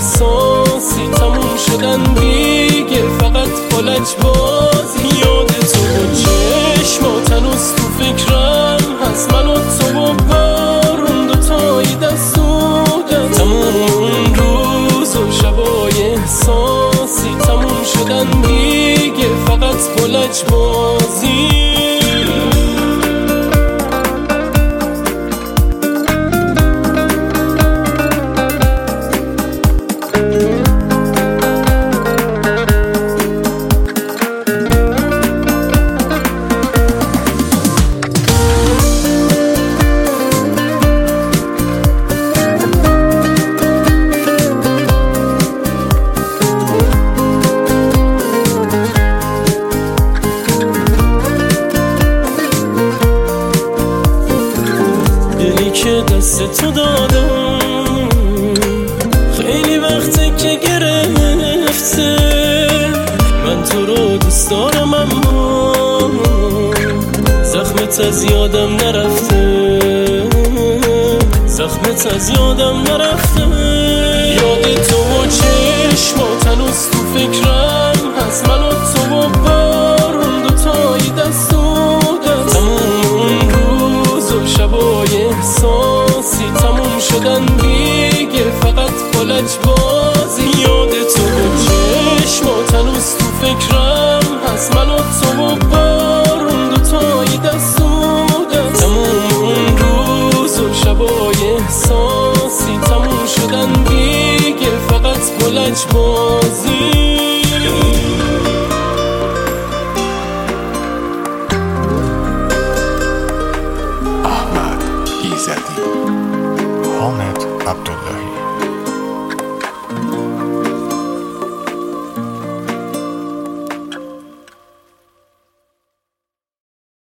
احساسی تموم شدن دیگه، فقط فالج بازی. یاد تو با چشمات هنوز تو فکرم هست، من و تو و بارون دوتایی دست دادن. تموم اون روز و شبای احساسی تموم شدن دیگه، فقط فالج بازی. که دست تو دادم خیلی وقته که گرفته، من تو رو دوست دارم اما زخمت از یادم نرفته، زخمت از یادم نرفته. یاد تو و چشمات هنوز تو فکرم هست، من و تو و بارون دوتایی دست دادن. تموم اون روز و شبای احساسی تموم شدن دیگه، فقط فالج بازی. یاد تو و چشمات هنوز تو فکرم هست، من و تو و بارون دوتایی دست دادن. تموم اون روز و شبای احساسی تموم شدن دیگه، فقط فالج بازی. احمد ایزدی، حامد عبدالله.